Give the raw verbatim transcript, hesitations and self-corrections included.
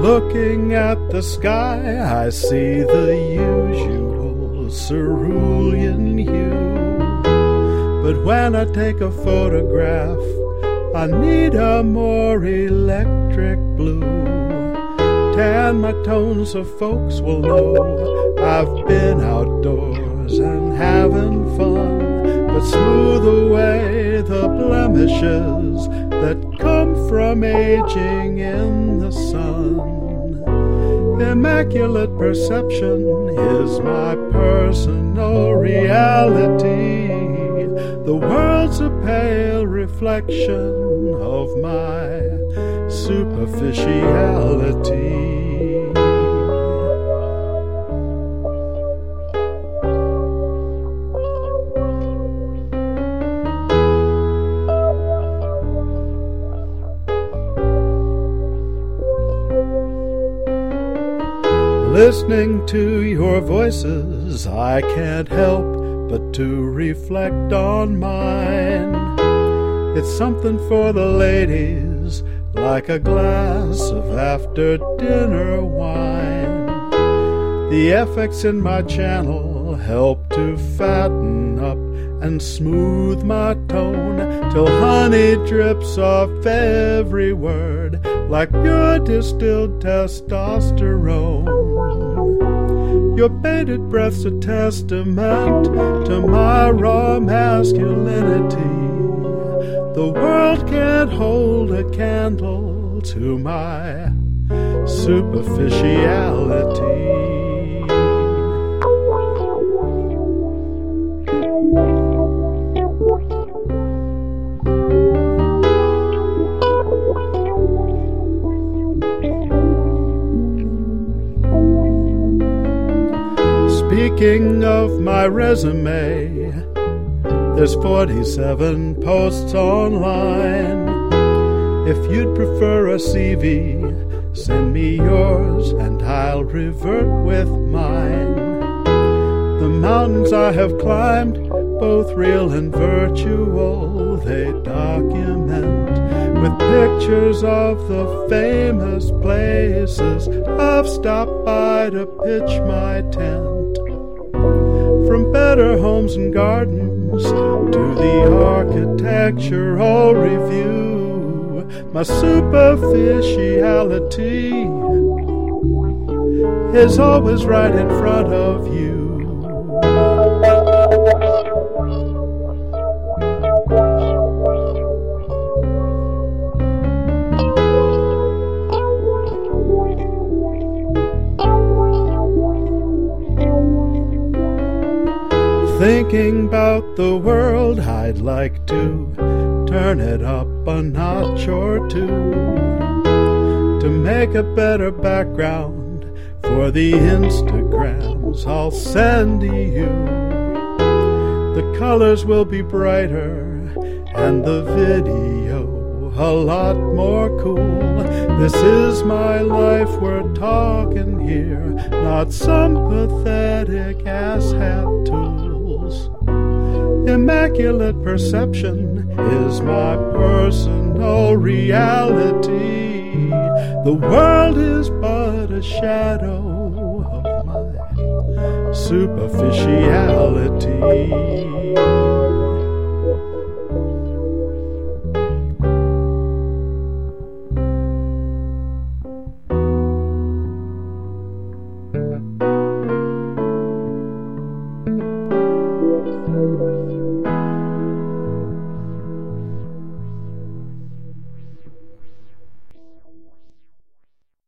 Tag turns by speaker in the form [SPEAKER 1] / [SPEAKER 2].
[SPEAKER 1] Looking at the sky, I see the usual cerulean hue. But when I take a photograph, I need a more electric blue. Tan my tone so folks will know I've been outdoors and having fun, but smooth away the blemishes that come from aging in the sun. Immaculate perception is my personal reality. The world's a pale reflection of my superficiality. Listening to your voices, I can't help but to reflect on mine. It's something for the ladies, like a glass of after-dinner wine. The effects in my channel help to fatten up and smooth my tone, till honey drips off every word like pure distilled testosterone. Your bated breath's a testament to my raw masculinity. The world can't hold a candle to my superficiality. Speaking of my resume, there's forty-seven posts online. If you'd prefer a C V, send me yours and I'll revert with mine. The mountains I have climbed, both real and virtual, they document with pictures of the famous places I've stopped by to pitch my tent. From better homes and gardens to the architectural review, my superficiality is always right in front of you. Thinking about the world, I'd like to turn it up a notch or two to make a better background for the Instagrams I'll send to you. The colors will be brighter and the video a lot more cool. This is my life we're talking here, not some pathetic asshat tools. Immaculate perception is my personal reality. The world is but a shadow of my superficiality.